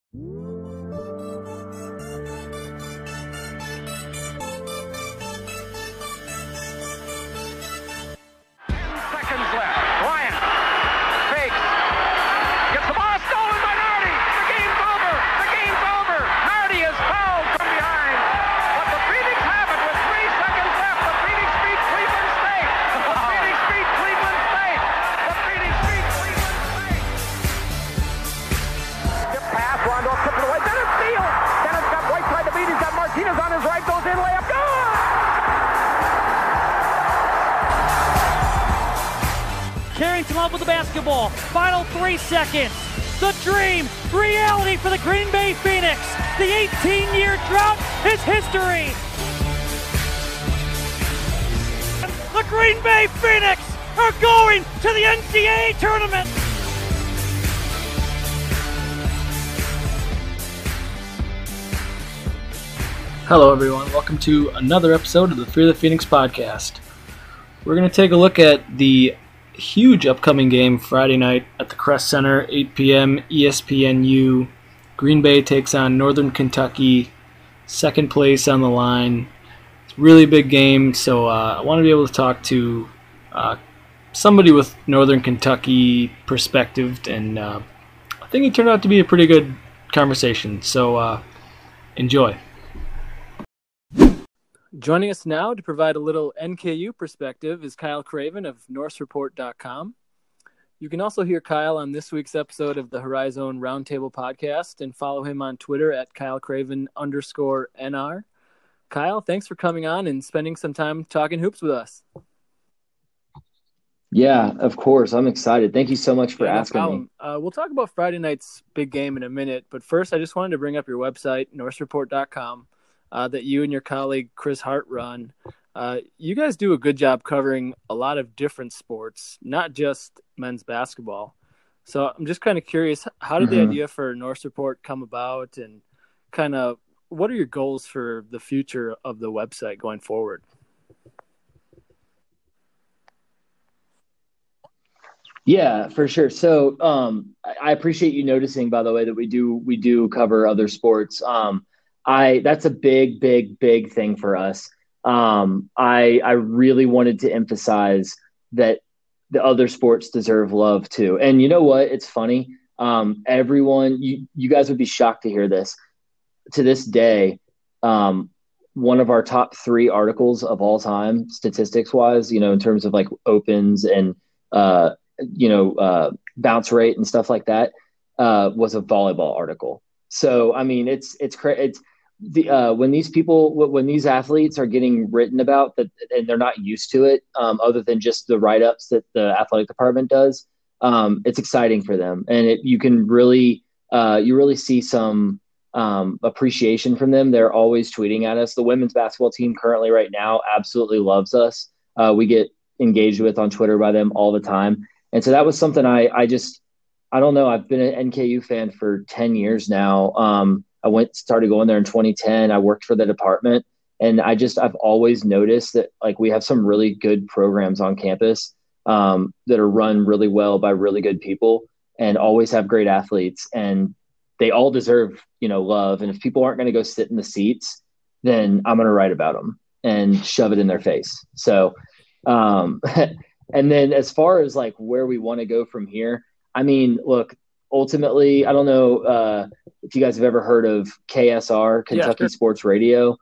Carrington up with the basketball. Final 3 seconds. The dream, reality for the Green Bay Phoenix. The 18-year drought is history. The Green Bay Phoenix are going to the NCAA tournament. Hello everyone, welcome to another episode of the Fear the Phoenix podcast. We're going to take a look at the huge upcoming game Friday night at the Crest Center, 8 p.m. ESPNU. Green Bay takes on Northern Kentucky, second place on the line. It's a really big game, so I want to be able to talk to somebody with Northern Kentucky perspective, and I think it turned out to be a pretty good conversation, so enjoy. Joining us now to provide a little NKU perspective is Kyle Craven of NorseReport.com. You can also hear Kyle on this week's episode of the Horizon Roundtable podcast and follow him on Twitter at KyleCraven_NR. Kyle, thanks for coming on and spending some time talking hoops with us. Yeah, of course. I'm excited. Thank you so much for asking me. We'll talk about Friday night's big game in a minute, but first I just wanted to bring up your website, NorseReport.com. That you and your colleague Chris Hart run. You guys do a good job covering a lot of different sports, not just men's basketball. So I'm just kind of curious, how did the idea for Norse Report come about, and kind of what are your goals for the future of the website going forward? Yeah, for sure. So I appreciate you noticing, by the way, that we do cover other sports. That's a big thing for us. I really wanted to emphasize that the other sports deserve love too. And you know what? It's funny. Everyone, you guys would be shocked to hear this. To this day, one of our top 3 articles of all time, statistics wise, in terms of like opens and, bounce rate and stuff like that, was a volleyball article. So, I mean, it's when these athletes are getting written about that and they're not used to it, other than just the write-ups that the athletic department does, it's exciting for them. And you can really, you really see some appreciation from them. They're always tweeting at us. The women's basketball team currently right now absolutely loves us. We get engaged with on Twitter by them all the time. And so that was something I don't know. I've been an NKU fan for 10 years now. I started going there in 2010. I worked for the department, and I've always noticed that like we have some really good programs on campus that are run really well by really good people and always have great athletes, and they all deserve, love. And if people aren't going to go sit in the seats, then I'm going to write about them and shove it in their face. So, and then as far as like where we want to go from here, I mean, look, ultimately, I don't know if you guys have ever heard of KSR, Kentucky Sports Radio.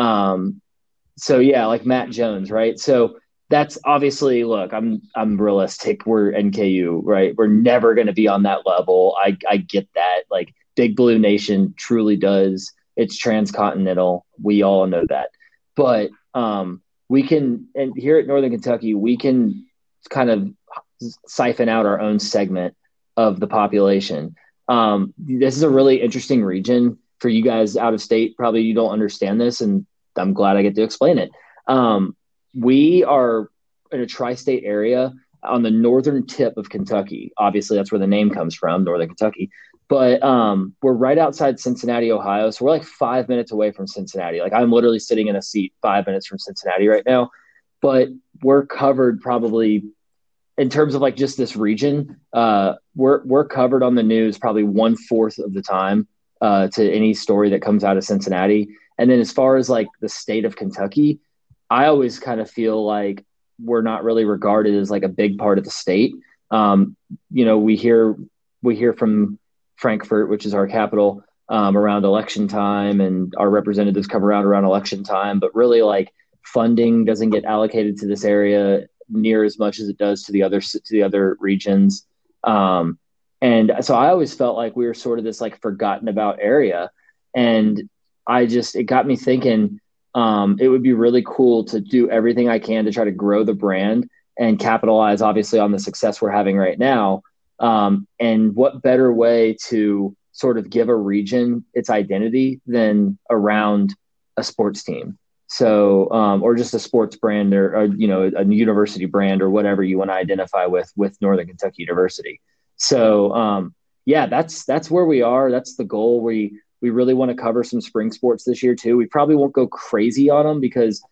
So yeah, like Matt Jones, right? So that's obviously, look, I'm realistic. We're NKU, right? We're never going to be on that level. I get that. Like Big Blue Nation truly does. It's transcontinental. We all know that. But we can, and here at Northern Kentucky, we can kind of siphon out our own segment of the population. This is a really interesting region for you guys out of state. Probably you don't understand this, and I'm glad I get to explain it. We are in a tri-state area on the northern tip of Kentucky. Obviously, that's where the name comes from, Northern Kentucky. But we're right outside Cincinnati, Ohio. So we're like 5 minutes away from Cincinnati. Like I'm literally sitting in a seat 5 minutes from Cincinnati right now. But we're covered probably – in terms of like just this region, we're covered on the news probably 1/4 of the time to any story that comes out of Cincinnati. And then as far as like the state of Kentucky, I always kind of feel like we're not really regarded as like a big part of the state. We hear from Frankfort, which is our capital, around election time, and our representatives come around election time, but really like funding doesn't get allocated to this area near as much as it does to the other regions. And so I always felt like we were sort of this like forgotten about area. And it got me thinking, it would be really cool to do everything I can to try to grow the brand and capitalize obviously on the success we're having right now. And what better way to sort of give a region its identity than around a sports team. So, or just a sports brand or a university brand or whatever you want to identify with Northern Kentucky University. So, that's where we are. That's the goal. We really want to cover some spring sports this year too. We probably won't go crazy on them because,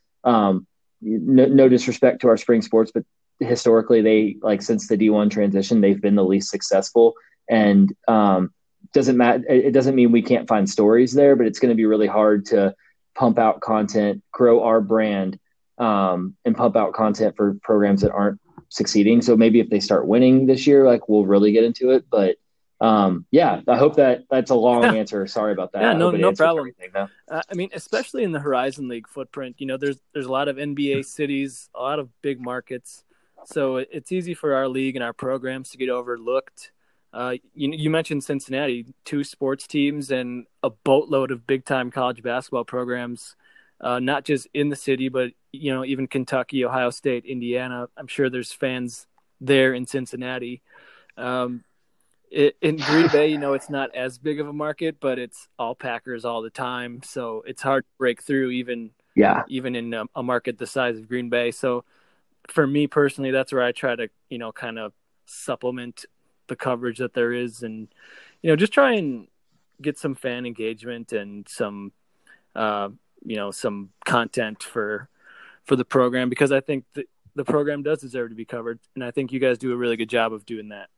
no disrespect to our spring sports, but historically they since the D1 transition, they've been the least successful, and, doesn't matter. It doesn't mean we can't find stories there, but it's going to be really hard to pump out content, grow our brand, and pump out content for programs that aren't succeeding. So maybe if they start winning this year, we'll really get into it. But I hope that's a long answer. Sorry about that. Yeah, no problem. Especially in the Horizon League footprint, there's a lot of NBA cities, a lot of big markets. So it's easy for our league and our programs to get overlooked. You mentioned Cincinnati, 2 sports teams and a boatload of big-time college basketball programs, not just in the city, but, even Kentucky, Ohio State, Indiana. I'm sure there's fans there in Cincinnati. In Green Bay, it's not as big of a market, but it's all Packers all the time. So it's hard to break through even in a market the size of Green Bay. So for me personally, that's where I try to, kind of supplement the coverage that there is, and just try and get some fan engagement and some some content for the program, because I think the program does deserve to be covered, and I think you guys do a really good job of doing that.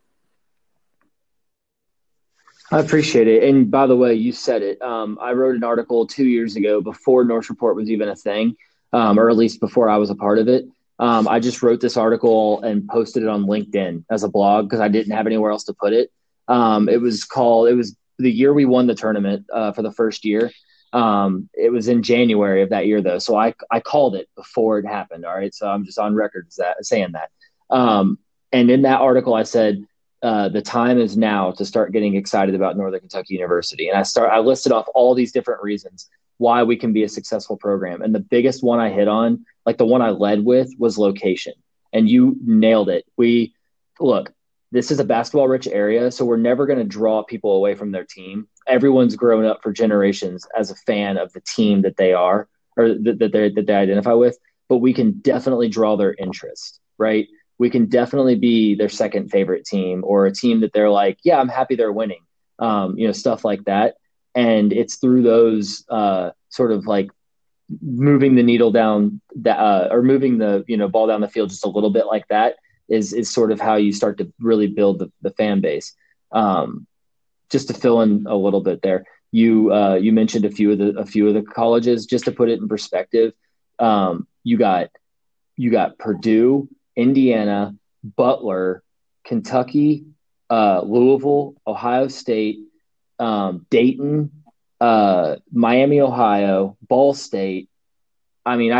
I appreciate it. And by the way, you said it. I wrote an article 2 years ago before Norse Report was even a thing, or at least before I was a part of it. I just wrote this article and posted it on LinkedIn as a blog because I didn't have anywhere else to put it. It was the year we won the tournament for the first year. It was in January of that year though. So I called it before it happened. All right. So I'm just on record saying that. And in that article, I said, the time is now to start getting excited about Northern Kentucky University. And I listed off all these different reasons why we can be a successful program. And the biggest one I hit on, the one I led with, was location. And you nailed it. This is a basketball rich area, so we're never going to draw people away from their team. Everyone's grown up for generations as a fan of the team that they are, or that they identify with, but we can definitely draw their interest, right? We can definitely be their second favorite team, or a team that they're like, yeah, I'm happy they're winning, stuff like that. And it's through those sort of moving the needle down or moving the ball down the field just a little bit like that is sort of how you start to really build the fan base. Just to fill in a little bit there, you mentioned a few of the colleges. Just to put it in perspective, you got Purdue, Indiana, Butler, Kentucky, Louisville, Ohio State, Dayton, Miami, Ohio, Ball State. I mean,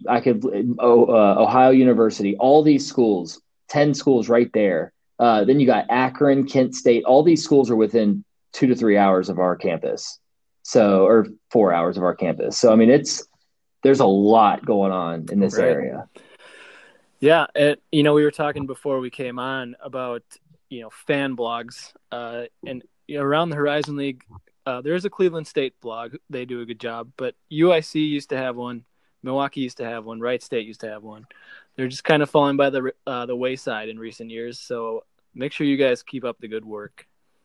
Ohio University, all these schools, 10 schools right there. Then you got Akron, Kent State. All these schools are within 2 to 3 hours of our campus. Or 4 hours of our campus. So, I mean, there's a lot going on in this area. Yeah. We were talking before we came on about, fan blogs, and around the Horizon League, there's a Cleveland State blog. They do a good job, but UIC used to have one. Milwaukee used to have one. Wright State used to have one. They're just kind of falling by the wayside in recent years. So make sure you guys keep up the good work.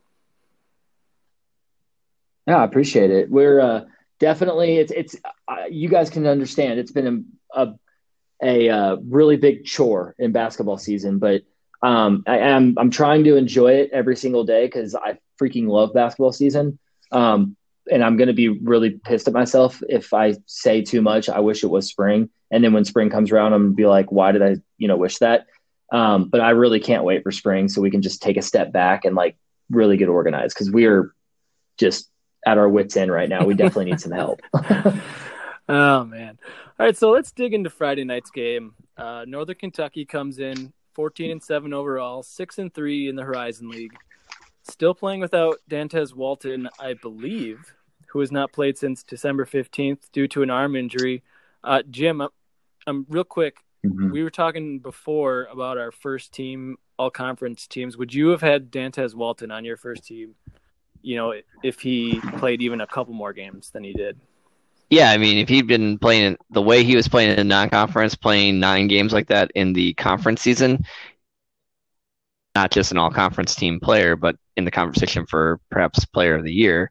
Yeah, I appreciate it. We're definitely it's you guys can understand it's been a really big chore in basketball season, but I'm trying to enjoy it every single day because I freaking love basketball season. And I'm going to be really pissed at myself if I say too much. I wish it was spring. And then when spring comes around, I'm going to be like, why did I, wish that? But I really can't wait for spring so we can just take a step back and like really get organized, because we are just at our wits' end right now. We definitely need some help. Oh, man. All right, so let's dig into Friday night's game. Northern Kentucky comes in 14-7 overall, 6-3 in the Horizon League. Still playing without Dantez Walton, I believe, who has not played since December 15th due to an arm injury. Jim, I'm real quick. Mm-hmm. We were talking before about our first team, all-conference teams. Would you have had Dantez Walton on your first team, if he played even a couple more games than he did? Yeah, I mean, if he'd been playing the way he was playing in non-conference, playing 9 games like that in the conference season, not just an all-conference team player, but in the conversation for perhaps player of the year.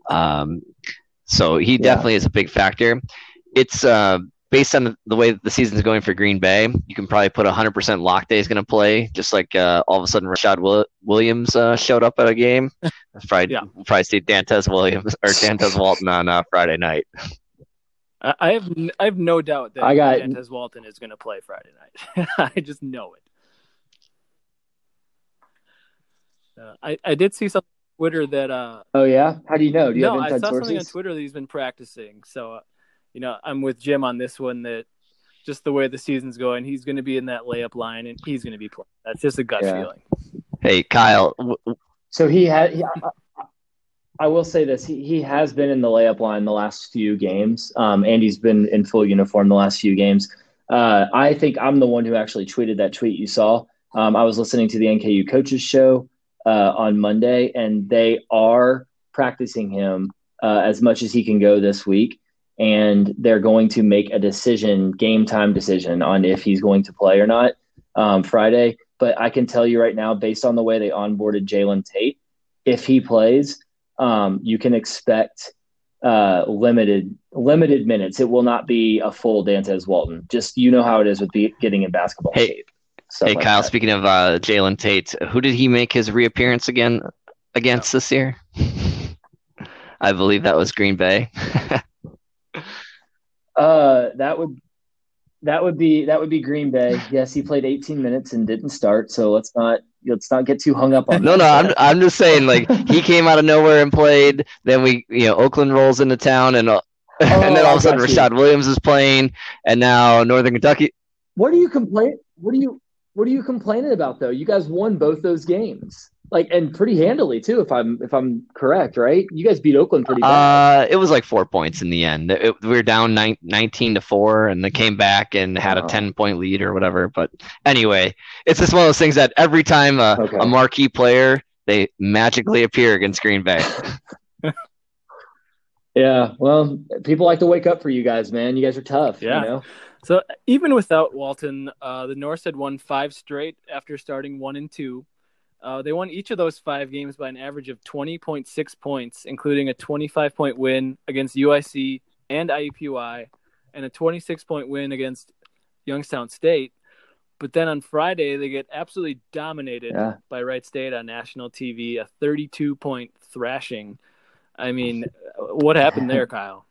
So he definitely is a big factor. It's based on the way the season's going for Green Bay, you can probably put 100% lock day is going to play, just like all of a sudden Rashad Williams showed up at a game. We'll probably see Dantez Walton on Friday night. I have no doubt that Dantez Walton is going to play Friday night. I just know it. I did see something on Twitter that. Oh yeah, how do you know? Do you have inside I saw sources? something on Twitter that he's been practicing. So, I'm with Jim on this one. That just the way the season's going, he's going to be in that layup line, and he's going to be playing. That's just a gut feeling. Hey, Kyle. So I will say this: he has been in the layup line the last few games. Andy's been in full uniform the last few games. I think I'm the one who actually tweeted that tweet you saw. I was listening to the NKU coaches show on Monday, and they are practicing him as much as he can go this week, and they're going to make a game time decision on if he's going to play or not Friday. But I can tell you right now, based on the way they onboarded Jalen Tate, if he plays, you can expect limited minutes. It will not be a full Dantez Walton. Just how it is with getting in basketball shape. Hey, Kyle, speaking of Jalen Tate, who did he make his reappearance against this year? I believe that was Green Bay. That would be Green Bay. Yes, he played 18 minutes and didn't start, so let's not get too hung up on No, I'm just saying, like, he came out of nowhere and played, then Oakland rolls into town, and then all of a sudden Rashad Williams is playing, and now Northern Kentucky. What are you complaining about, though? You guys won both those games, and pretty handily too, if I'm correct, right? You guys beat Oakland pretty bad. It was like 4 points in the end. We were down 19-4, and they came back and had a 10-point lead or whatever. But anyway, it's just one of those things that every time a marquee player, they magically appear against Green Bay. Yeah, well, people like to wake up for you guys, man. You guys are tough. Yeah. So even without Walton, the Norse had won 5 straight after starting 1-2. They won each of those 5 games by an average of 20.6 points, including a 25-point win against UIC and IUPUI, and a 26-point win against Youngstown State. But then on Friday, they get absolutely dominated by Wright State on national TV, a 32-point thrashing. I mean, what happened there, Kyle?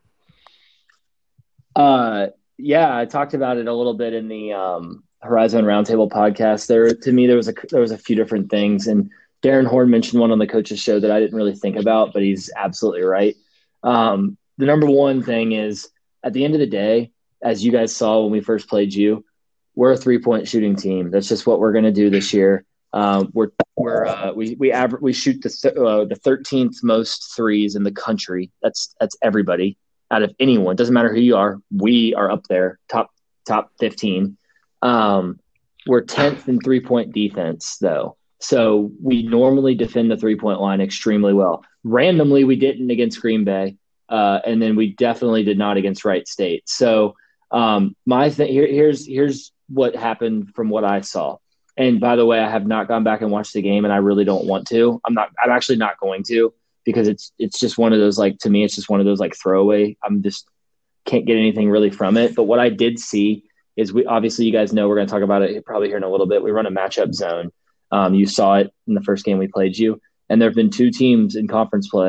Yeah, I talked about it a little bit in the Horizon Roundtable podcast. There was a few different things, and Darren Horn mentioned one on the coaches show that I didn't really think about, but he's absolutely right. The number one thing is, at the end of the day, as you guys saw when we first played you, we're a 3-point shooting team. That's just what we're going to do this year. We shoot the 13th most threes in the country. That's everybody. Out of anyone, doesn't matter who you are, we are up there, top 15. We're 10th in 3-point defense, though. So we normally defend the 3-point line extremely well. Randomly, we didn't against Green Bay, and then we definitely did not against Wright State. So here's what happened from what I saw. And by the way, I have not gone back and watched the game, and I really don't want to. I'm actually not going to. Because it's just one of those, to me, it's just one of those throwaway. I'm just can't get anything really from it. But what I did see is obviously you guys know we're going to talk about it probably here in a little bit. We run a matchup zone. You saw it in the first game we played you, and there have been 2 teams in conference play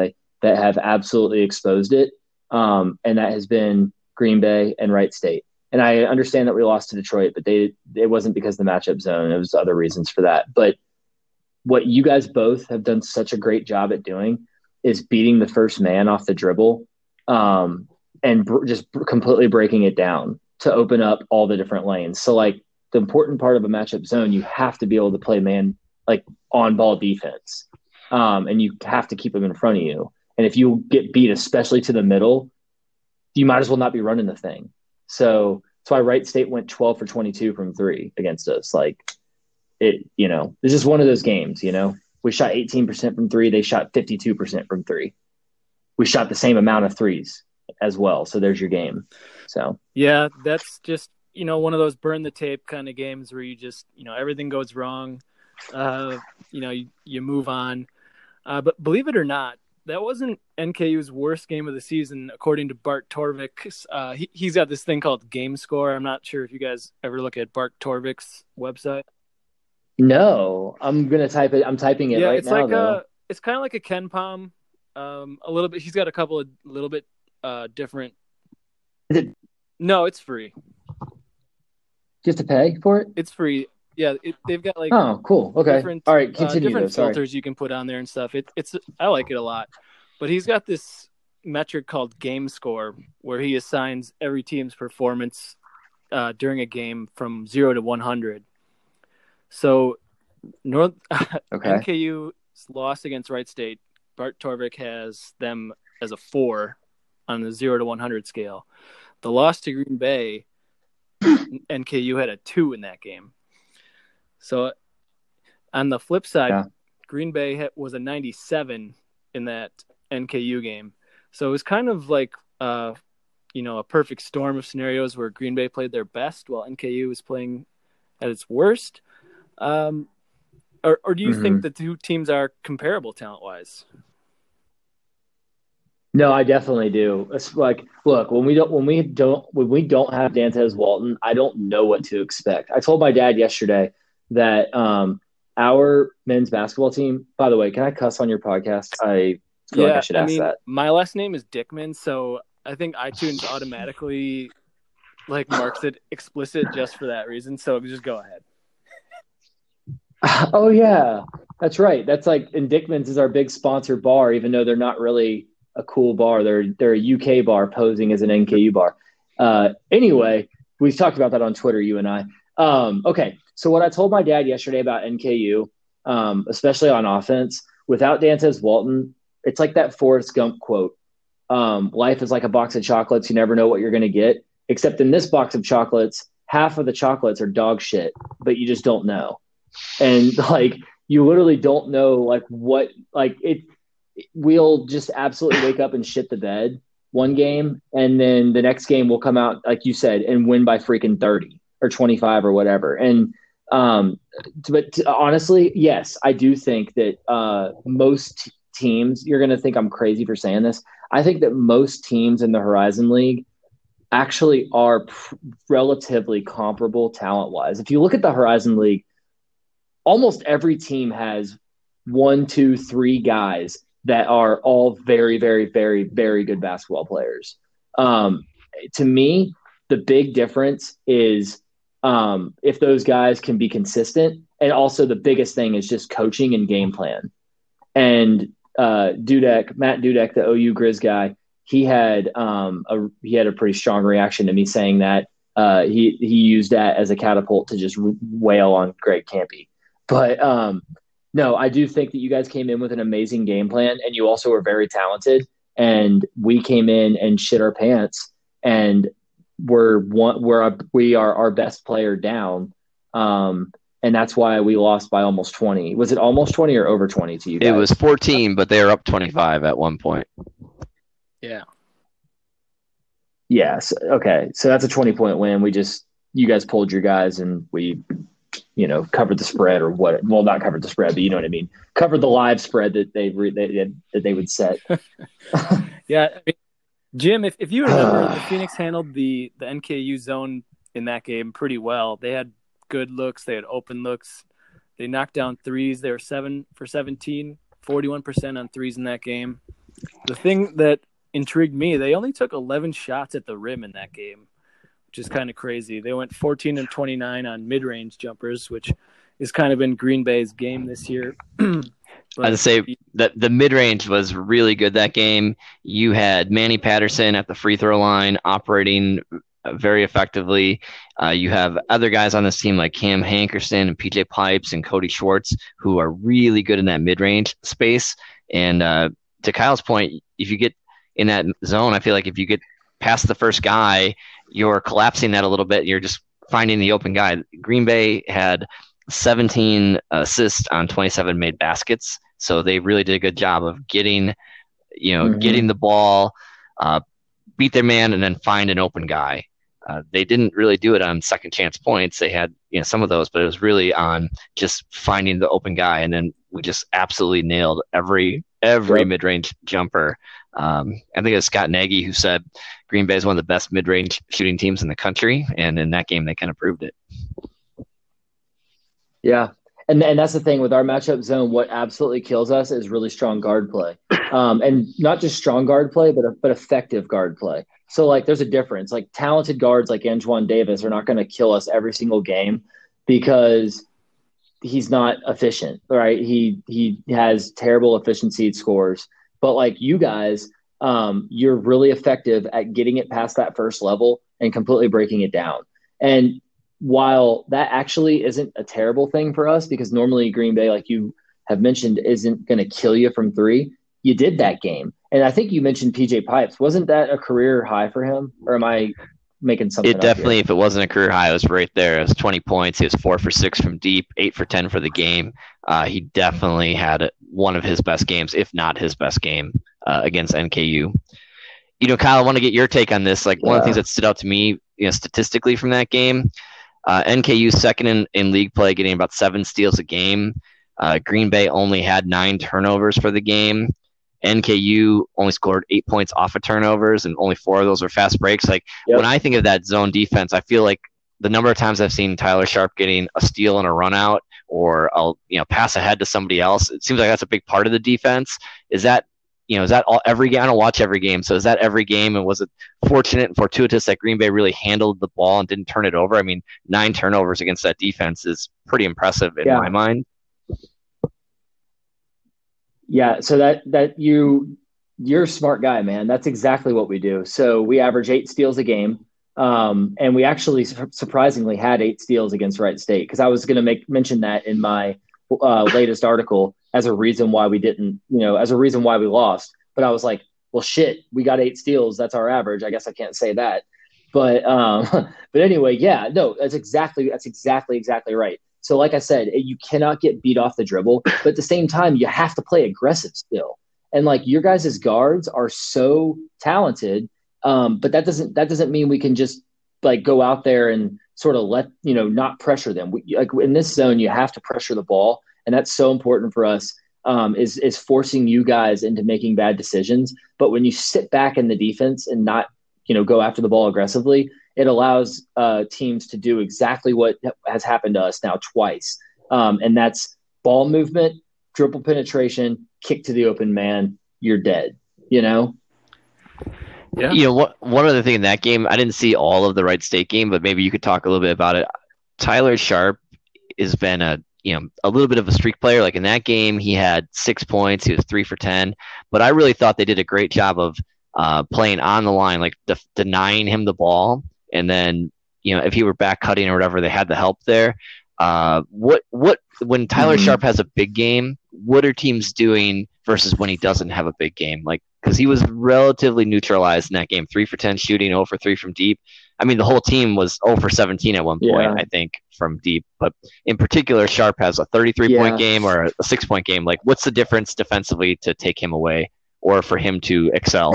that have absolutely exposed it, and that has been Green Bay and Wright State. And I understand that we lost to Detroit, but it wasn't because of the matchup zone. It was other reasons for that. But what you guys both have done such a great job at doing is beating the first man off the dribble, and just completely breaking it down to open up all the different lanes. So like the important part of a matchup zone, you have to be able to play man, like on ball defense. And you have to keep them in front of you. And if you get beat, especially to the middle, you might as well not be running the thing. So that's why Wright State went 12 for 22 from three against us. Like it's just one of those games, we shot 18% from three. They shot 52% from three. We shot the same amount of threes as well. So there's your game. So, yeah, that's just, one of those burn the tape kind of games where you just, everything goes wrong. You move on. But believe it or not, that wasn't NKU's worst game of the season, according to Bart Torvik. He's got this thing called Game Score. I'm not sure if you guys ever look at Bart Torvik's website. No, I'm gonna type it. I'm typing it right it's now. Like it's kind of like a Ken Palm, a little bit. He's got a couple of little bit different. Is it? No, it's free. Do you have to pay for it? It's free. Yeah, they've got like oh, cool. Okay, all right, continue. Different filters you can put on there and stuff. It's I like it a lot, but he's got this metric called Game Score where he assigns every team's performance during a game from 0 to 100. So NKU's loss against Wright State, Bart Torvik has them as a 4 on the 0 to 100 scale. The loss to Green Bay, NKU had a 2 in that game. So on the flip side, Green Bay was a 97 in that NKU game. So it was kind of like a perfect storm of scenarios where Green Bay played their best while NKU was playing at its worst. Or do you think the two teams are comparable talent-wise? No, I definitely do. It's like, look, when we don't have Dantez Walton, I don't know what to expect. I told my dad yesterday that our men's basketball team. By the way, can I cuss on your podcast? I feel like I should ask that. My last name is Dickman, so I think iTunes automatically marks it explicit just for that reason. So just go ahead. Oh yeah, that's right. That's and Dickman's is our big sponsor bar, even though they're not really a cool bar. They're a UK bar posing as an NKU bar. Anyway, we've talked about that on Twitter, you and I. Okay, so what I told my dad yesterday about NKU, especially on offense, without Dantez Walton, it's like that Forrest Gump quote. Life is like a box of chocolates. You never know what you're going to get. Except in this box of chocolates, half of the chocolates are dog shit, but you just don't know. And you literally don't know we'll just absolutely wake up and shit the bed one game, and then the next game will come out, like you said, and win by freaking 30 or 25 or whatever. And but honestly, yes, I do think that most teams, you're going to think I'm crazy for saying this, I think that most teams in the Horizon League actually are relatively comparable talent-wise. If you look at the Horizon League, almost every team has 1, 2, 3 guys that are all very, very, very, very good basketball players. To me, the big difference is if those guys can be consistent, and also the biggest thing is just coaching and game plan. And Matt Dudek, the OU Grizz guy, he had a pretty strong reaction to me saying that he used that as a catapult to just wail on Greg Kampe. But no, I do think that you guys came in with an amazing game plan, and you also were very talented. And we came in and shit our pants, and we are our best player down, and that's why we lost by almost 20. Was it almost 20 or over 20 to you guys? It was 14, but they were up 25 at one point. Yeah. Yes. Okay. So that's a 20-point win. You guys pulled your guys, and we, covered the spread or what? Well, not covered the spread, but you know what I mean. Covered the live spread that they would set. Yeah. Jim, if you remember, the Phoenix handled the NKU zone in that game pretty well. They had good looks. They had open looks. They knocked down threes. They were 7 for 17, 41% on threes in that game. The thing that intrigued me, they only took 11 shots at the rim in that game, which is kind of crazy. They went 14 and 29 on mid-range jumpers, which is kind of been Green Bay's game this year. I'd say that the mid-range was really good that game. You had Manny Patterson at the free throw line operating very effectively. You have other guys on this team like Cam Hankerson and PJ Pipes and Cody Schwartz who are really good in that mid-range space. And to Kyle's point, if you get in that zone, I feel like if you get past the first guy, you're collapsing that a little bit. You're just finding the open guy. Green Bay had 17 assists on 27 made baskets. So they really did a good job of getting the ball, beat their man, and then find an open guy. They didn't really do it on second chance points. They had some of those, but it was really on just finding the open guy. And then we just absolutely nailed every mid-range jumper. I think it was Scott Nagy who said Green Bay is one of the best mid-range shooting teams in the country. And in that game, they kind of proved it. Yeah. And that's the thing with our matchup zone. What absolutely kills us is really strong guard play, and not just strong guard play, but effective guard play. So like, there's a difference. Like talented guards like Antoine Davis are not going to kill us every single game because he's not efficient, right? He has terrible efficiency scores. But like you guys, you're really effective at getting it past that first level and completely breaking it down. And while that actually isn't a terrible thing for us, because normally Green Bay, like you have mentioned, isn't going to kill you from three, you did that game. And I think you mentioned PJ Pipes. Wasn't that a career high for him? Or am I making something up? It definitely, if it wasn't a career high, it was right there. It was 20 points. He was 4 for 6 from deep, 8 for 10 for the game. He definitely had one of his best games, if not his best game, against NKU. Kyle, I want to get your take on this. Like one of the things that stood out to me, statistically from that game, NKU second in league play, getting about 7 steals a game. Green Bay only had 9 turnovers for the game. NKU only scored 8 points off of turnovers, and only 4 of those were fast breaks. Like when I think of that zone defense, I feel like the number of times I've seen Tyler Sharp getting a steal and a run out, or I'll pass ahead to somebody else. It seems like that's a big part of the defense. Is that all every game? I don't watch every game, so is that every game? And was it fortunate and fortuitous that Green Bay really handled the ball and didn't turn it over? I mean, 9 turnovers against that defense is pretty impressive in my mind. Yeah, so that you're a smart guy, man. That's exactly what we do. So we average 8 steals a game, and we actually surprisingly had 8 steals against Wright State, because I was going to mention that in my latest article as a reason why we didn't, as a reason why we lost. But I was like, well, shit, we got 8 steals. That's our average. I guess I can't say that. But anyway, yeah, no, that's exactly right. So like I said, you cannot get beat off the dribble, but at the same time, you have to play aggressive still. And like your guys' guards are so talented, but that doesn't mean we can just like go out there and sort of not pressure them. Like in this zone, you have to pressure the ball, and that's so important for us. Is forcing you guys into making bad decisions. But when you sit back in the defense and not go after the ball aggressively, it allows teams to do exactly what has happened to us now twice. And that's ball movement, dribble penetration, kick to the open man, you're dead, Yeah. One other thing in that game, I didn't see all of the Wright State game, but maybe you could talk a little bit about it. Tyler Sharp has been a little bit of a streak player. Like in that game, he had 6 points. He was 3 for 10. But I really thought they did a great job of playing on the line, like denying him the ball. And then, if he were back cutting or whatever, they had the help there. When Tyler Sharp has a big game, what are teams doing versus when he doesn't have a big game? Like, because he was relatively neutralized in that game, 3 for 10 shooting, 0 for 3 from deep. I mean, the whole team was 0 for 17 at one point, I think, from deep. But in particular, Sharp has a 33-point game or a 6-point game. Like, what's the difference defensively to take him away or for him to excel?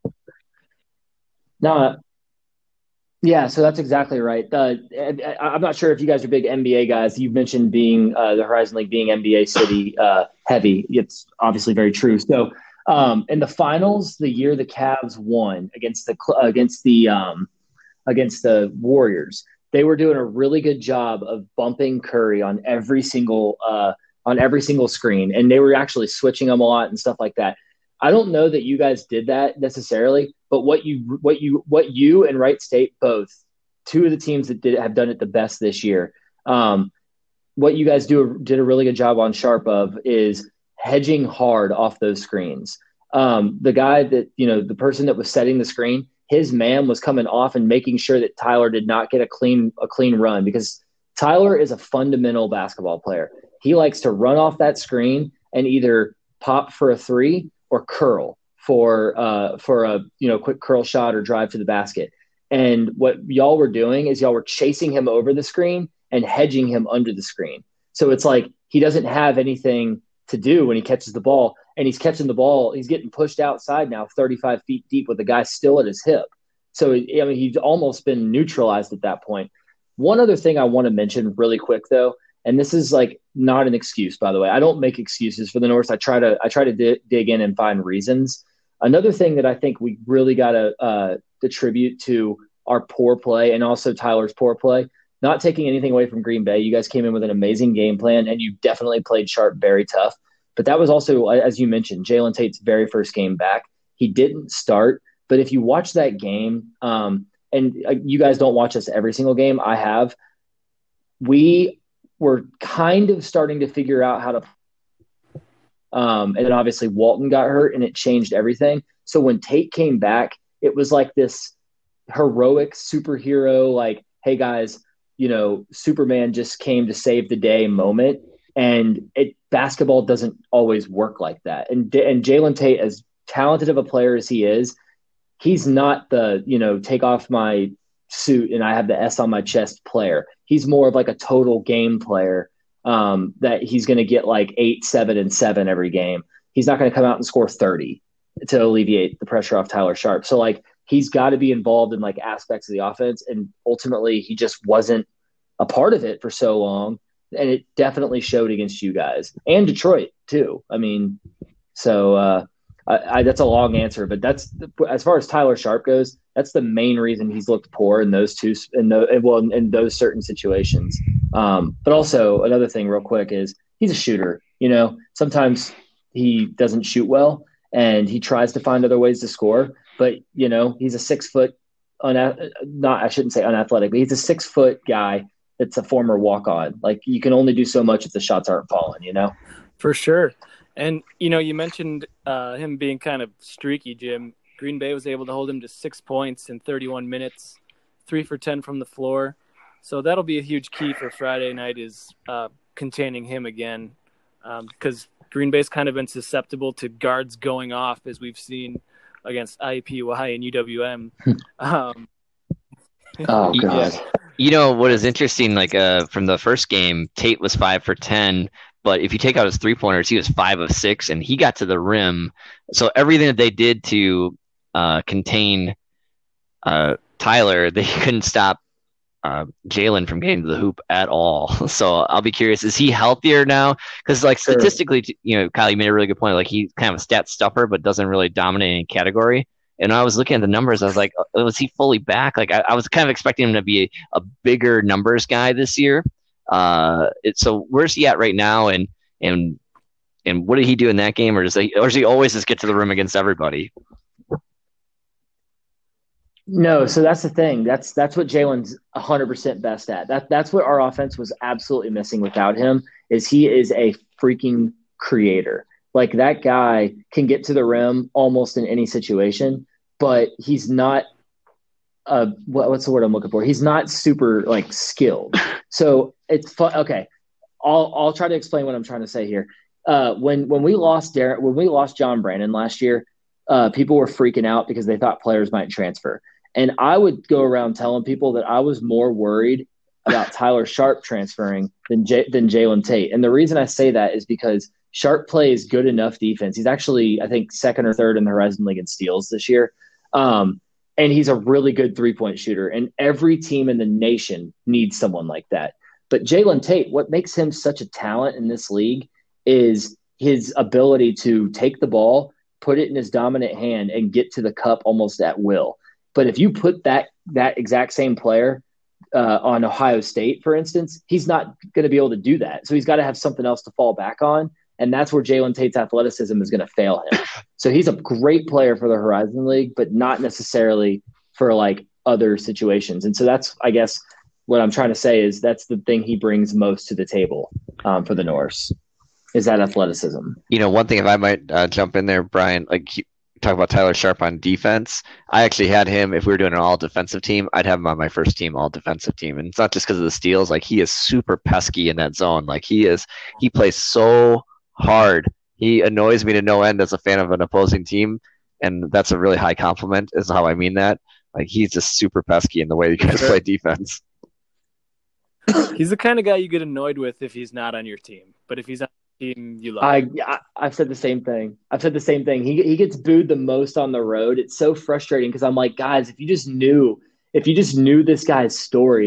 No. Yeah, so that's exactly right. I'm not sure if you guys are big NBA guys. You've mentioned being the Horizon League being NBA City heavy. It's obviously very true. So in the finals, the year the Cavs won against the Warriors, they were doing a really good job of bumping Curry on every single screen, and they were actually switching them a lot and stuff like that. I don't know that you guys did that necessarily, but what you and Wright State both, two of the teams that have done it the best this year. What you guys did a really good job on Sharp of is hedging hard off those screens. The guy that, the person that was setting the screen, his man was coming off and making sure that Tyler did not get a clean run, because Tyler is a fundamental basketball player. He likes to run off that screen and either pop for a three or curl for a quick curl shot or drive to the basket. And what y'all were doing is y'all were chasing him over the screen and hedging him under the screen. So it's like he doesn't have anything to do when he catches the ball, and he's catching the ball. He's getting pushed outside now 35 feet deep with the guy still at his hip. So, he's almost been neutralized at that point. One other thing I want to mention really quick, though, and this is like not an excuse, by the way. I don't make excuses for the Norse. I try to dig in and find reasons. Another thing that I think we really got to attribute to our poor play, and also Tyler's poor play, not taking anything away from Green Bay. You guys came in with an amazing game plan, and you definitely played Sharp very tough. But that was also, as you mentioned, Jalen Tate's very first game back. He didn't start, but if you watch that game, and you guys don't watch us every single game, I have, we were kind of starting to figure out how to and then obviously Walton got hurt, and it changed everything. So when Tate came back, it was like this heroic superhero, like, hey guys, Superman just came to save the day moment. And basketball doesn't always work like that. And Jalen Tate, as talented of a player as he is, he's not the, take off my suit and I have the S on my chest player. He's more of like a total game player, that he's going to get like 8, 7, and 7 every game. He's not going to come out and score 30 to alleviate the pressure off Tyler Sharp. So like, he's got to be involved in like aspects of the offense. And ultimately he just wasn't a part of it for so long. And it definitely showed against you guys and Detroit too. So that's a long answer, but that's as far as Tyler Sharp goes, that's the main reason he's looked poor in those in those certain situations. But also another thing real quick is he's a shooter. Sometimes he doesn't shoot well and he tries to find other ways to score, but he's a 6 foot, I shouldn't say unathletic, but he's a 6 foot guy. It's a former walk-on. Like, you can only do so much if the shots aren't falling, For sure. And, you mentioned him being kind of streaky, Jim. Green Bay was able to hold him to 6 points in 31 minutes, 3 for 10 from the floor. So that'll be a huge key for Friday night, is containing him again, because Green Bay's kind of been susceptible to guards going off, as we've seen against IUPUI and UWM. Oh, God. What is interesting, like from the first game, Tate was 5 for 10, but if you take out his 3-pointers, he was 5 of 6, and he got to the rim. So everything that they did to contain Tyler, they couldn't stop Jalen from getting to the hoop at all. So I'll be curious, is he healthier now? Because like statistically, Kyle, you made a really good point. Like, he's kind of a stat stuffer, but doesn't really dominate any category. And I was looking at the numbers, I was like, was he fully back? Like, I was kind of expecting him to be a bigger numbers guy this year. So where's he at right now? And what did he do in that game? Or does he always just get to the rim against everybody? No, so that's the thing. That's what Jalen's 100% best at. That's what our offense was absolutely missing without him, is he is a freaking creator. Like, that guy can get to the rim almost in any situation, but he's not what's the word I'm looking for? He's not super like skilled. So it's fun. Okay. I'll try to explain what I'm trying to say here. When we lost John Brandon last year, people were freaking out because they thought players might transfer. And I would go around telling people that I was more worried about Tyler Sharp transferring than Jalen Tate. And the reason I say that is because Sharp plays good enough defense. He's actually, I think, 2nd or 3rd in the Horizon League in steals this year. And he's a really good 3-point shooter. And every team in the nation needs someone like that. But Jalen Tate, what makes him such a talent in this league is his ability to take the ball, put it in his dominant hand, and get to the cup almost at will. But if you put that exact same player on Ohio State, for instance, he's not going to be able to do that. So he's got to have something else to fall back on. And that's where Jalen Tate's athleticism is going to fail him. So he's a great player for the Horizon League, but not necessarily for like other situations. And so that's, I guess, what I'm trying to say is that's the thing he brings most to the table for the Norse is that athleticism. One thing, if I might jump in there, Brian, like you talk about Tyler Sharp on defense. I actually had him, if we were doing an all defensive team, I'd have him on my first team, all defensive team. And it's not just because of the steals. Like he is super pesky in that zone. Like he plays so hard. He annoys me to no end as a fan of an opposing team. And that's a really high compliment is how I mean that. Like he's just super pesky in the way you guys play defense. He's the kind of guy you get annoyed with if he's not on your team. But if he's on your team, you love him. I've said the same thing. He gets booed the most on the road. It's so frustrating because I'm like, guys, if you just knew this guy's story,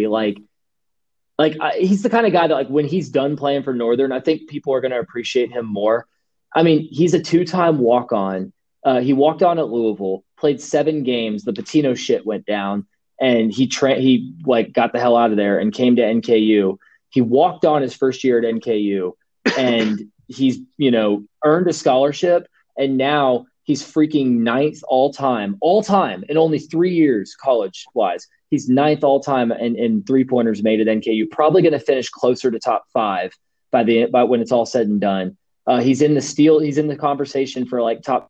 he's the kind of guy that like when he's done playing for Northern, I think people are going to appreciate him more. I mean, he's a 2-time walk-on. He walked on at Louisville, played 7 games. The Patino shit went down. And he got the hell out of there and came to NKU. He walked on his first year at NKU, and he's earned a scholarship, and now he's freaking 9th all time in only 3 years college wise. He's 9th all time in 3-pointers made at NKU. Probably going to finish closer to top 5 by when it's all said and done. He's in the conversation for like top.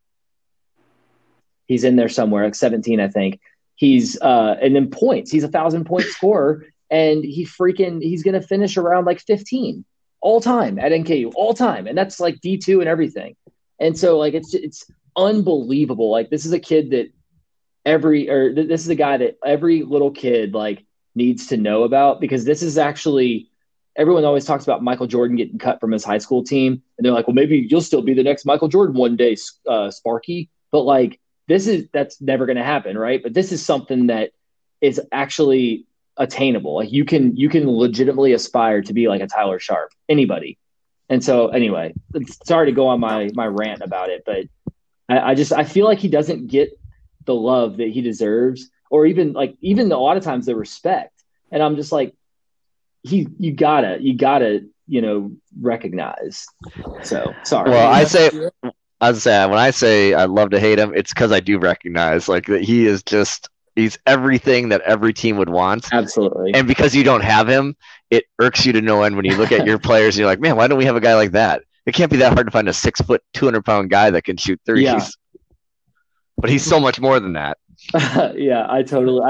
He's in there somewhere, like 17, I think. He's and then points. He's 1,000-point scorer, and he's going to finish around like 15 all time at NKU, all time, and that's like D2 and everything. And so like it's unbelievable. Like this is a kid that this is a guy that every little kid like needs to know about because this is actually everyone always talks about Michael Jordan getting cut from his high school team, and they're like, well, maybe you'll still be the next Michael Jordan one day, Sparky, but like. That's never going to happen, right? But this is something that is actually attainable. Like you can legitimately aspire to be like a Tyler Sharp, anybody. And so anyway, sorry to go on my rant about it, but I feel like he doesn't get the love that he deserves, or even a lot of times the respect. And I'm just like, you gotta recognize. So sorry. Well, when I say I love to hate him, it's because I do recognize like that he's everything that every team would want. Absolutely. And because you don't have him, it irks you to no end when you look at your players and you're like, man, why don't we have a guy like that? It can't be that hard to find a 6-foot, 200-pound guy that can shoot threes. Yeah. But he's so much more than that. Yeah,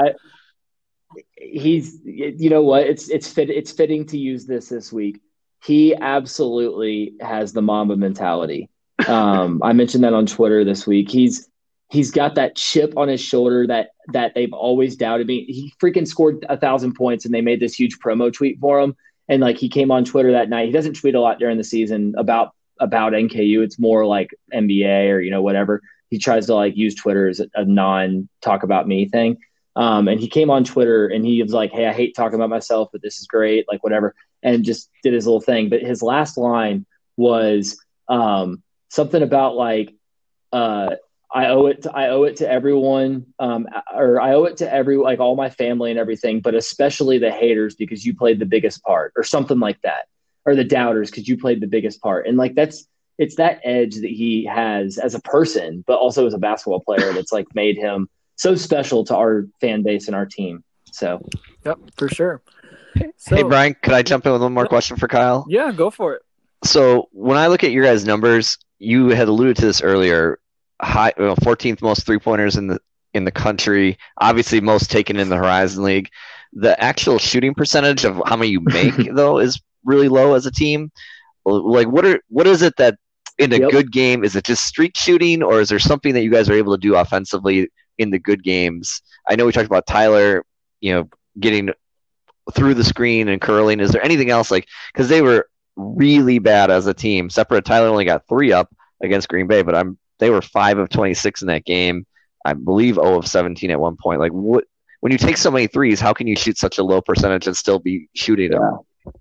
he's, you know what? It's fitting to use this week. He absolutely has the Mamba mentality. I mentioned that on Twitter this week. He's got that chip on his shoulder that they've always doubted me. He freaking scored 1,000 points and they made this huge promo tweet for him. And like he came on Twitter that night. He doesn't tweet a lot during the season about NKU. It's more like NBA or whatever. He tries to like use Twitter as a non talk about me thing. And he came on Twitter and he was like, hey, I hate talking about myself, but this is great, like whatever, and just did his little thing. But his last line was something about like I owe it to everyone, or I owe it to like all my family and everything, but especially the haters because you played the biggest part, or something like that, or the doubters because you played the biggest part. And like it's that edge that he has as a person, but also as a basketball player that's like made him so special to our fan base and our team. So, yep, for sure. Hey, Brian, could I jump in with one more question for Kyle? Yeah, go for it. So when I look at your guys' numbers, you had alluded to this earlier. 14th most 3-pointers in the country. Obviously, most taken in the Horizon League. The actual shooting percentage of how many you make though is really low as a team. Like, what is it that in a good game, is it just streak shooting, or is there something that you guys are able to do offensively in the good games? I know we talked about Tyler, getting through the screen and curling. Is there anything else, like, because they were really bad as a team. Separate, Tyler only got 3 up against Green Bay, but they were 5 of 26 in that game. I believe 0 of 17 at one point. Like, what, when you take so many threes, how can you shoot such a low percentage and still be shooting them?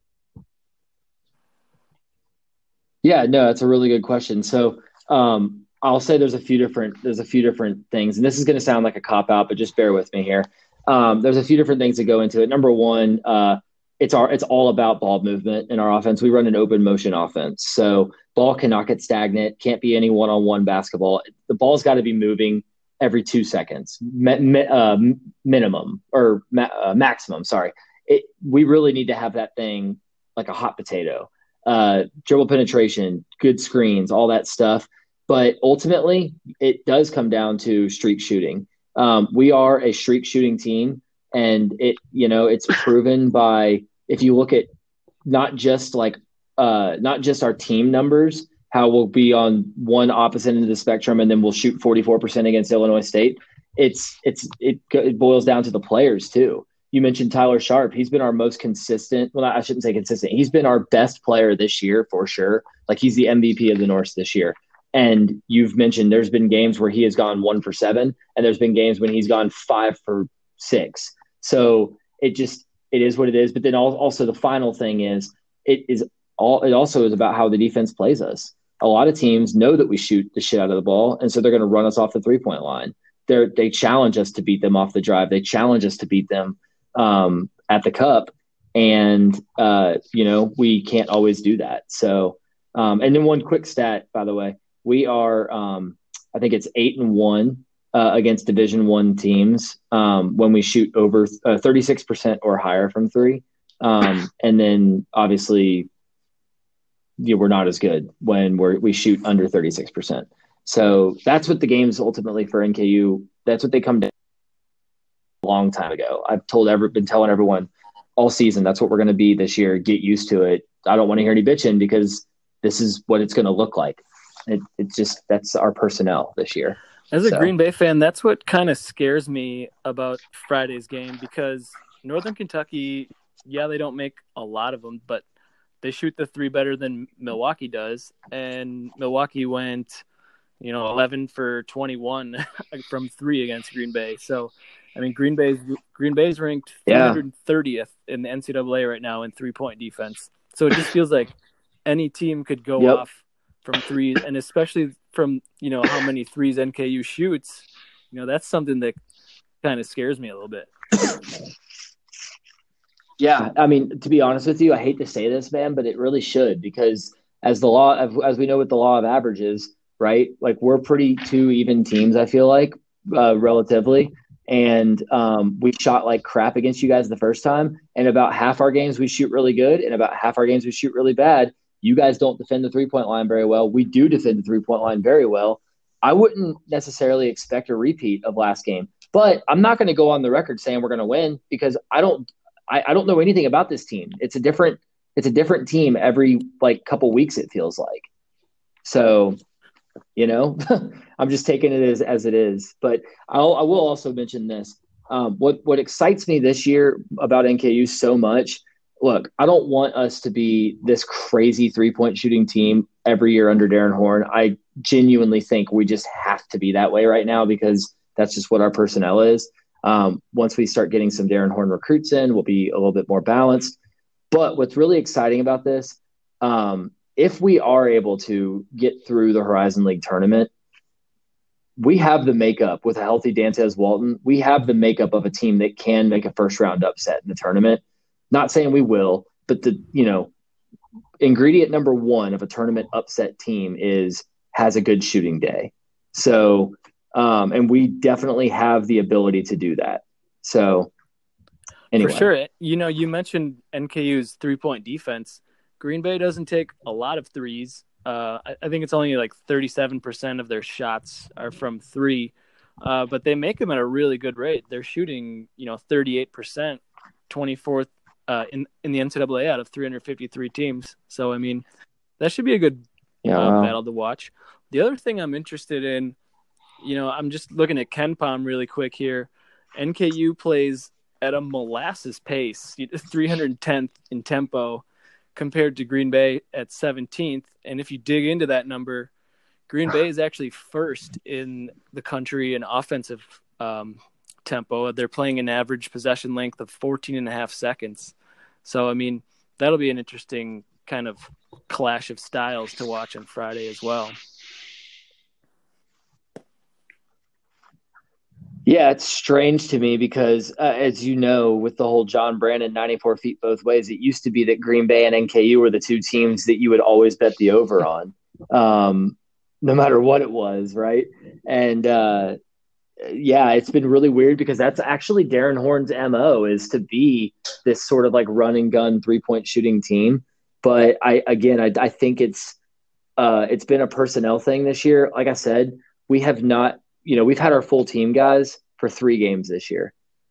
Yeah, no, that's a really good question. So I'll say there's a few different things, and this is going to sound like a cop out, but just bear with me here. There's a few different things that go into it. Number one, it's all about ball movement in our offense. We run an open motion offense, so ball cannot get stagnant. Can't be any one-on-one basketball. The ball's got to be moving every 2 seconds, minimum or maximum. Sorry, we really need to have that thing like a hot potato. Dribble penetration, good screens, all that stuff. But ultimately, it does come down to streak shooting. We are a streak shooting team, and it's proven by, if you look at not just our team numbers, how we'll be on one opposite end of the spectrum, and then we'll shoot 44% against Illinois State. It boils down to the players too. You mentioned Tyler Sharp. He's been our most consistent. Well, I shouldn't say consistent. He's been our best player this year for sure. Like, he's the MVP of the North this year. And you've mentioned there's been games where he has gone 1 for 7, and there's been games when he's gone 5 for 6. So it is what it is. But then also the final thing is it also is about how the defense plays us. A lot of teams know that we shoot the shit out of the ball, and so they're going to run us off the 3-point line. They challenge us to beat them off the drive. They challenge us to beat them at the cup, and we can't always do that. So, and then one quick stat, by the way, we are I think it's 8-1 against Division I teams when we shoot over 36% or higher from three, and then obviously we're not as good when we shoot under 36%. So that's what the game's ultimately for NKU. That's what they come down a long time ago. I've been telling everyone all season, that's what we're going to be this year. Get used to it. I don't want to hear any bitching, because this is what it's going to look like. That's our personnel this year. As a Green Bay fan, that's what kind of scares me about Friday's game, because Northern Kentucky, they don't make a lot of them, but they shoot the three better than Milwaukee does. And Milwaukee went, 11 for 21 from three against Green Bay. So, I mean, Green Bay's ranked 330th in the NCAA right now in 3-point defense. So it just feels like any team could go off from threes, and especially from, how many threes NKU shoots, that's something that kind of scares me a little bit. Yeah. I mean, to be honest with you, I hate to say this, man, but it really should, because as we know what the law of averages, right? Like, we're pretty two even teams, I feel like, relatively. And we shot like crap against you guys the first time. And about half our games we shoot really good, and about half our games we shoot really bad. You guys don't defend the 3-point line very well. We do defend the 3-point line very well. I wouldn't necessarily expect a repeat of last game, but I'm not going to go on the record saying we're going to win, because I don't know anything about this team. It's a different team every couple weeks, it feels like. So, I'm just taking it as it is. But I will also mention this. What excites me this year about NKU so much. Look, I don't want us to be this crazy 3-point shooting team every year under Darren Horn. I genuinely think we just have to be that way right now, because that's just what our personnel is. Once we start getting some Darren Horn recruits in, we'll be a little bit more balanced. But what's really exciting about this, if we are able to get through the Horizon League tournament, we have the makeup with a healthy Dantez Walton. We have the makeup of a team that can make a first-round upset in the tournament. Not saying we will, but ingredient number one of a tournament upset team has a good shooting day. So, and we definitely have the ability to do that. So, anyway. For sure. You mentioned NKU's 3-point defense. Green Bay doesn't take a lot of threes. I think it's only like 37% of their shots are from three, but they make them at a really good rate. They're shooting, 38%, 24th in the NCAA out of 353 teams. So, I mean, that should be a good battle to watch. The other thing I'm interested in, I'm just looking at KenPom really quick here. NKU plays at a molasses pace, 310th in tempo, compared to Green Bay at 17th. And if you dig into that number, Green Bay is actually first in the country in offensive tempo. They're playing an average possession length of 14 and a half seconds. So, I mean, that'll be an interesting kind of clash of styles to watch on Friday as well. Yeah, it's strange to me because, as you know, with the whole John Brandon 94 feet both ways, it used to be that Green Bay and NKU were the two teams that you would always bet the over on, no matter what it was, right? And yeah, it's been really weird because that's actually Darren Horn's MO is to be this sort of like run and gun 3-point shooting team. But I think it's been a personnel thing this year. Like I said, we have not, we've had our full team guys for 3 games this year.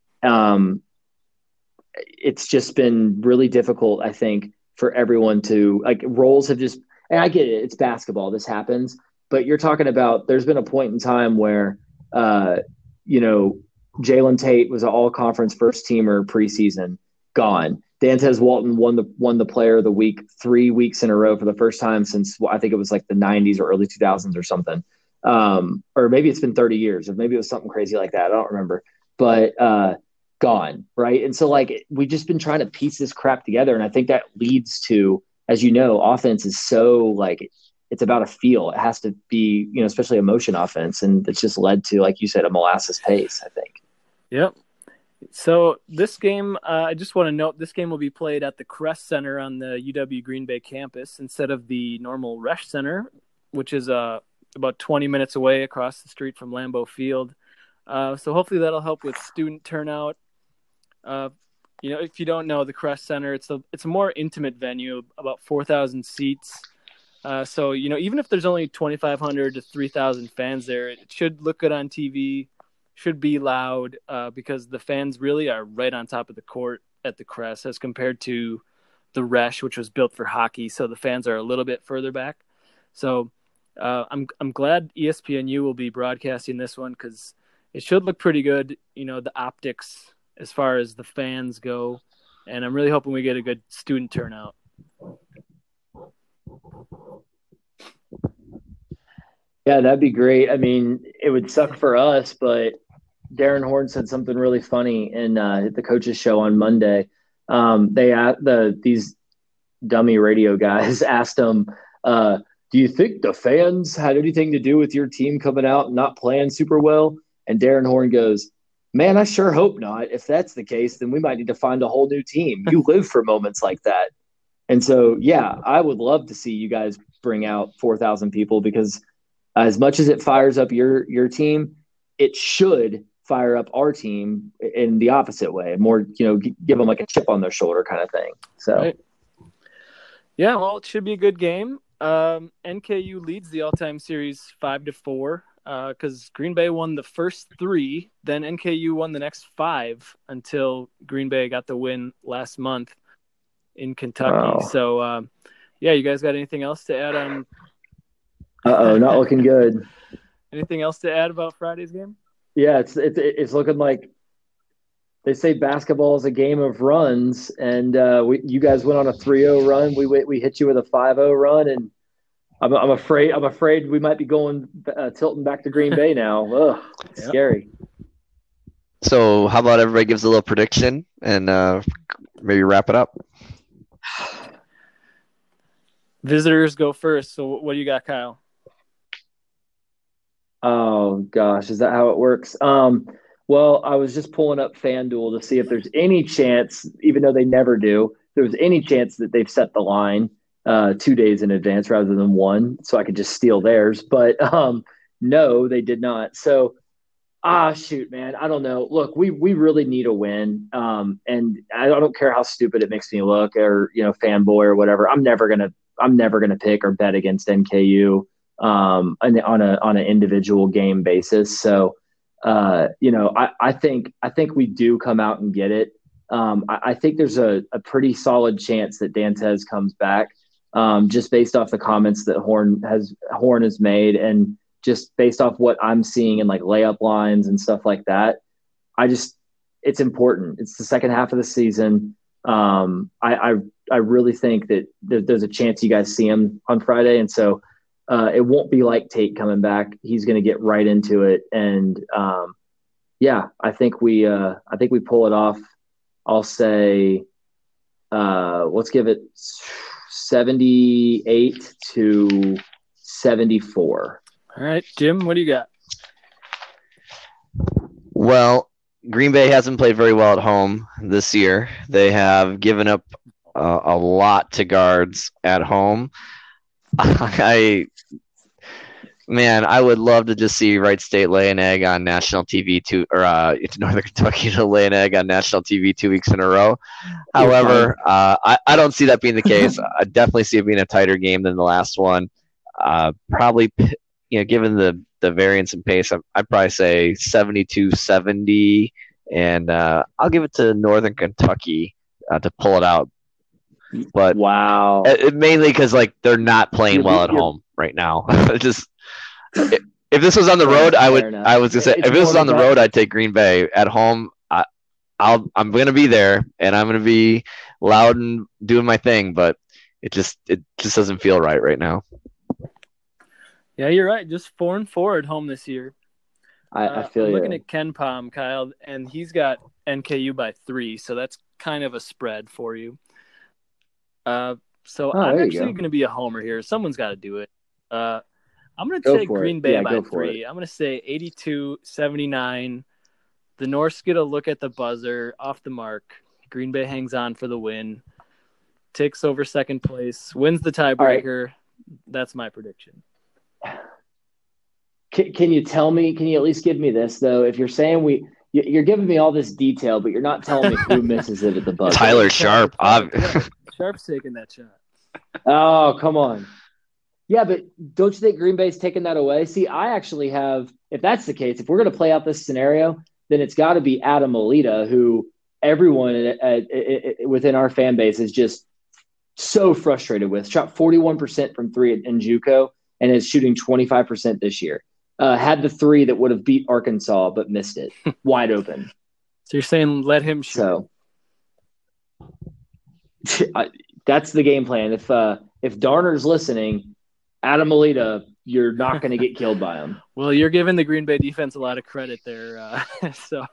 It's just been really difficult, I think, for everyone to like roles have just, and I get it. It's basketball. This happens, but you're talking about, there's been a point in time where, uh, Jalen Tate was an all conference first teamer preseason, gone. Dantez Walton won the player of the week 3 weeks in a row for the first time since I think it was like the 90s or early 2000s or something. Or maybe it's been 30 years, or maybe it was something crazy like that. I don't remember, but gone, right? And so like we've just been trying to piece this crap together, and I think that leads to, as you know, offense is so like it's about a feel. It has to be, especially a motion offense, and it's just led to, like you said, a molasses pace, I think. Yep. So this game, I just want to note, this game will be played at the Crest Center on the UW Green Bay campus instead of the normal Resch Center, which is about 20 minutes away across the street from Lambeau Field. So hopefully that'll help with student turnout. If you don't know the Crest Center, it's a more intimate venue, about 4,000 seats. So even if there's only 2,500 to 3,000 fans there, it should look good on TV. Should be loud because the fans really are right on top of the court at the Crest as compared to the Resch, which was built for hockey. So the fans are a little bit further back. So I'm glad ESPNU will be broadcasting this one because it should look pretty good. The optics as far as the fans go, and I'm really hoping we get a good student turnout. Yeah, that'd be great. I mean, it would suck for us, but Darren Horn said something really funny in the coaches show on Monday. These dummy radio guys asked him, do you think the fans had anything to do with your team coming out and not playing super well? And Darren Horn goes, man, I sure hope not. If that's the case, then we might need to find a whole new team. You live for moments like that. And so, yeah, I would love to see you guys bring out 4,000 people because as much as it fires up your team, it should fire up our team in the opposite way. More, give them like a chip on their shoulder kind of thing. So, right. Yeah, well, it should be a good game. NKU leads the all-time series 5-4 because Green Bay won the first 3, then NKU won the next 5 until Green Bay got the win last month in Kentucky. Wow. So, yeah, you guys got anything else to add on? Not looking good. Anything else to add about Friday's game? Yeah, it's looking like they say basketball is a game of runs, and you guys went on a 3-0 run. We hit you with a 5-0 run, and I'm afraid we might be going tilting back to Green Bay now. Ugh, it's scary. So how about everybody gives a little prediction and maybe wrap it up? Visitors go first. So what do you got, Kyle? Oh, gosh. Is that how it works? Well, I was just pulling up FanDuel to see if there's any chance, even though they never do, if there was any chance that they've set the line 2 days in advance rather than 1, so I could just steal theirs. But no, they did not. So, shoot, man. I don't know. Look, we really need a win. And I don't care how stupid it makes me look or, fanboy or whatever. I'm never gonna pick or bet against NKU on an individual game basis. So, I think we do come out and get it. I think there's a pretty solid chance that Dantez comes back, just based off the comments that Horn has made, and just based off what I'm seeing in like layup lines and stuff like that. It's important. It's the second half of the season. I really think that there's a chance you guys see him on Friday, and so it won't be like Tate coming back. He's going to get right into it, and I think we pull it off. I'll say, let's give it 78-74. All right, Jim, what do you got? Well, Green Bay hasn't played very well at home this year. They have given up a lot to guards at home. I would love to just see Wright State lay an egg on national TV it's Northern Kentucky to lay an egg on national TV 2 weeks in a row. However, I don't see that being the case. I definitely see it being a tighter game than the last one. Probably, given the variance in pace, I'd probably say 72-70, and I'll give it to Northern Kentucky to pull it out. But wow, mainly because they're not playing well at home right now. If this was on the road, if this was on the road, I'd take Green Bay. At home, I'm going to be there and I'm going to be loud and doing my thing, but it just doesn't feel right now. Yeah, you're right. Just 4-4 at home this year. I feel I'm you. looking at Ken Palm, Kyle, and he's got NKU by 3, so that's kind of a spread for you. I'm actually going to be a homer here. Someone's got to do it. I'm going to take Green Bay by 3. I'm going to say 82-79. The Norse get a look at the buzzer off the mark. Green Bay hangs on for the win. Takes over second place. Wins the tiebreaker. Right. That's my prediction. Can you tell me? Can you at least give me this though? If you're saying you're giving me all this detail, but you're not telling me who misses it at the buzzer. Tyler Sharp. Sharp's taking that shot. Oh, come on. Yeah, but don't you think Green Bay's taking that away? See, I actually have, if that's the case, if we're going to play out this scenario, then it's got to be Adam Melita, who everyone within our fan base is just so frustrated with. Shot 41% from 3 in JUCO and is shooting 25% this year. Had the 3 that would have beat Arkansas, but missed it. Wide open. So you're saying let him shoot. So that's the game plan. If Darner's listening, Adam Melita, you're not going to get killed by him. Well, you're giving the Green Bay defense a lot of credit there. So,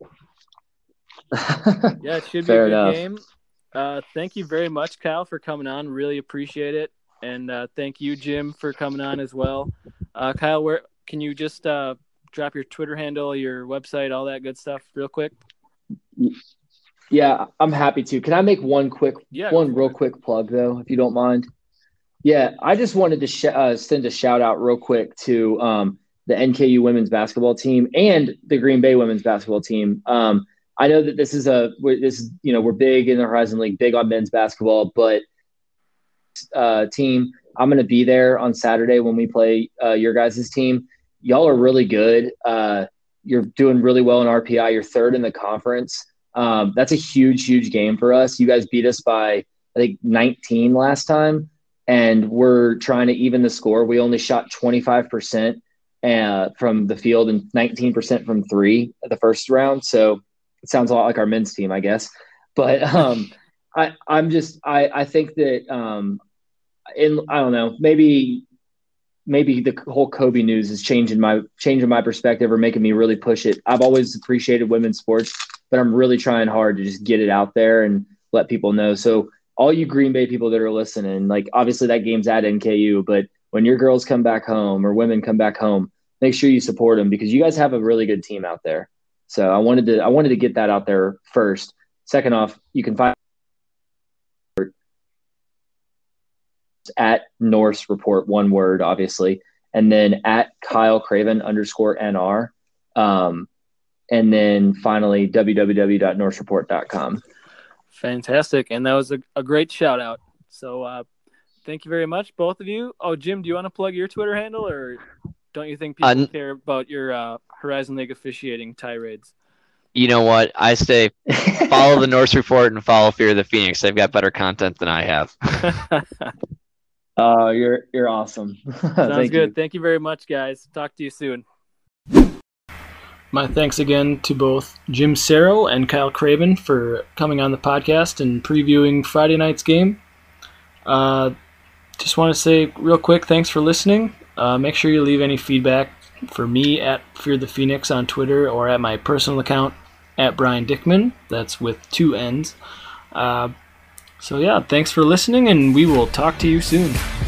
yeah, it should be a good game. Thank you very much, Kyle, for coming on. Really appreciate it. And thank you, Jim, for coming on as well. Kyle, where can you just drop your Twitter handle, your website, all that good stuff real quick? Yeah, I'm happy to. Can I make one real quick plug, though, if you don't mind? Yeah, I just wanted to send a shout out real quick to the NKU women's basketball team and the Green Bay women's basketball team. I know that we're big in the Horizon League, big on men's basketball, but team, I'm going to be there on Saturday when we play your guys' team. Y'all are really good. You're doing really well in RPI. You're 3rd in the conference. That's a huge game for us. You guys beat us by, I think, 19 last time. And we're trying to even the score. We only shot 25% from the field and 19% from 3 at the first round. So it sounds a lot like our men's team, I guess. But I think that I don't know, maybe the whole Kobe news is changing my perspective or making me really push it. I've always appreciated women's sports, but I'm really trying hard to just get it out there and let people know. So all you Green Bay people that are listening, obviously that game's at NKU, but when your girls come back home or women come back home, make sure you support them because you guys have a really good team out there. So I wanted to get that out there first. Second off, you can find at Norse Report, one word, obviously, and then at Kyle Craven _NR. And then finally, www.norsereport.com. Fantastic. And that was a great shout out. So thank you very much, both of you. Oh, Jim, do you want to plug your Twitter handle or don't you think people care about your Horizon League officiating tirades? You know what? I say follow the Norse Report and follow Fear of the Phoenix. They've got better content than I have. Oh, you're awesome. Sounds good. Thank you very much, guys. Talk to you soon. My thanks again to both Jim Cerro and Kyle Craven for coming on the podcast and previewing Friday night's game. Just want to say real quick, thanks for listening. Make sure you leave any feedback for me at Fear the Phoenix on Twitter or at my personal account at Brian Dickman. That's with 2 N's. So yeah, thanks for listening, and we will talk to you soon.